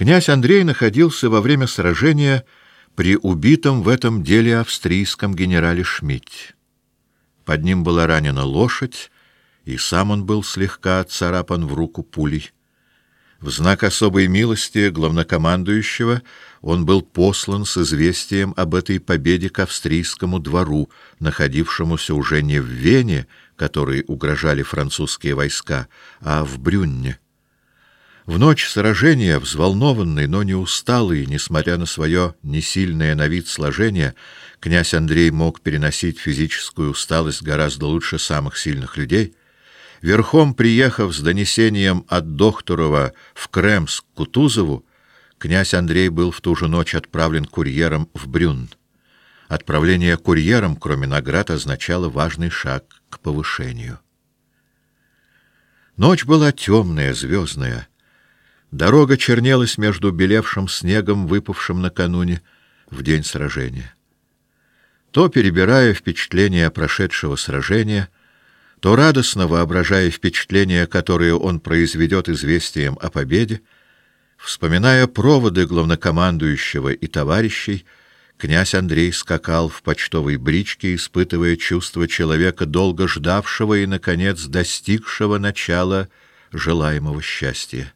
Князь Андрей находился во время сражения при убитом в этом деле австрийском генерале Шмидте. Под ним была ранена лошадь, и сам он был слегка отцарапан в руку пулей. В знак особой милости главнокомандующего он был послан с известием об этой победе к австрийскому двору, находившемуся уже не в Вене, которой угрожали французские войска, а в Брюнне. В ночь сражения, взволнованный, но не усталый, несмотря на свое несильное на вид сложение, князь Андрей мог переносить физическую усталость гораздо лучше самых сильных людей. Верхом приехав с донесением от Дохтурова в Кремск к Кутузову, князь Андрей был в ту же ночь отправлен курьером в Брюнн. Отправление курьером, кроме наград, означало важный шаг к повышению. Ночь была темная, звездная. Дорога чернелась между белевшим снегом, выпавшим накануне, в день сражения. То, перебирая впечатления прошедшего сражения, то радостно воображая впечатления, которые он произведет известием о победе, вспоминая проводы главнокомандующего и товарищей, князь Андрей скакал в почтовой бричке, испытывая чувство человека, долго ждавшего и, наконец, достигшего начала желаемого счастья.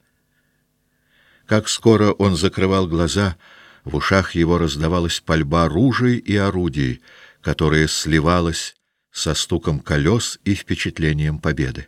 Как скоро он закрывал глаза, в ушах его раздавалась пальба ружей и орудий, которая сливалась со стуком колес и впечатлением победы.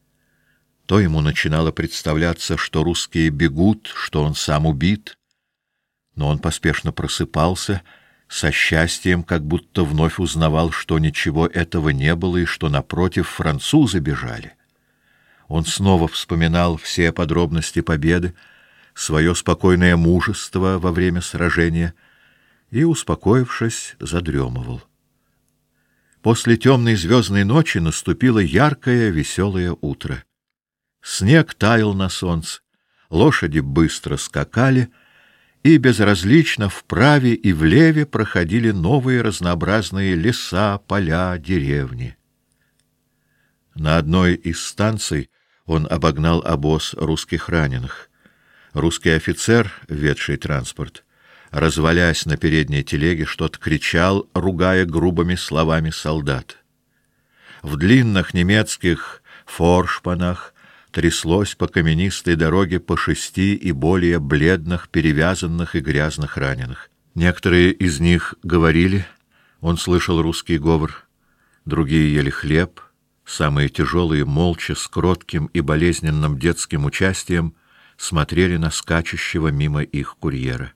То ему начинало представляться, что русские бегут, что он сам убит, но он поспешно просыпался, со счастьем, как будто вновь узнавал, что ничего этого не было и что, напротив, французы бежали. Он снова вспоминал все подробности победы, свое спокойное мужество во время сражения и, успокоившись, задремывал. После темной звездной ночи наступило яркое, веселое утро. Снег таял на солнце, лошади быстро скакали, и безразлично вправе и влеве проходили новые разнообразные леса, поля, деревни. На одной из станций он обогнал обоз русских раненых. Русский офицер, ведший транспорт, развалясь на передней телеге, что-то кричал, ругая грубыми словами солдат. В длинных немецких форшпанах тряслось по каменистой дороге по 6 и более бледных, перевязанных и грязных раненых. Некоторые из них говорили, он слышал русский говор, другие ели хлеб, самые тяжелые молча, с кротким и болезненным детским участием, смотрели на скачущего мимо их курьера.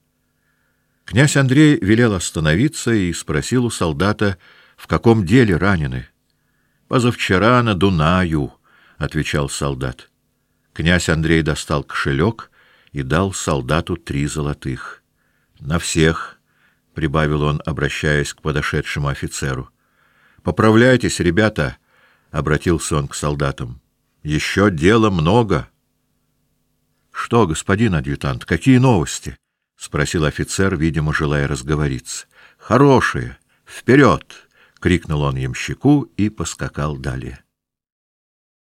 Князь Андрей велел остановиться и спросил у солдата, в каком деле ранены. «Позавчера на Дунаю», — отвечал солдат. Князь Андрей достал кошелек и дал солдату 3 золотых. «На всех», — прибавил он, обращаясь к подошедшему офицеру. «Поправляйтесь, ребята», — обратился он к солдатам. «Еще дела много». «Что, господин адъютант, какие новости?» — спросил офицер, видимо, желая разговориться. «Хорошие! Вперед!» — крикнул он ямщику и поскакал далее.